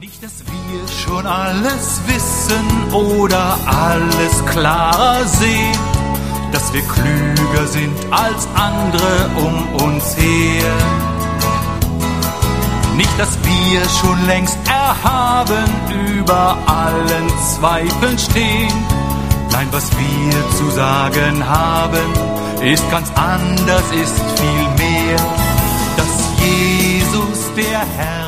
Nicht, dass wir schon alles wissen oder alles klar sehen, dass wir klüger sind als andere um uns her. Nicht, dass wir schon längst erhaben über allen Zweifeln stehen. Nein, was wir zu sagen haben, ist ganz anders, ist viel mehr. Dass Jesus der Herr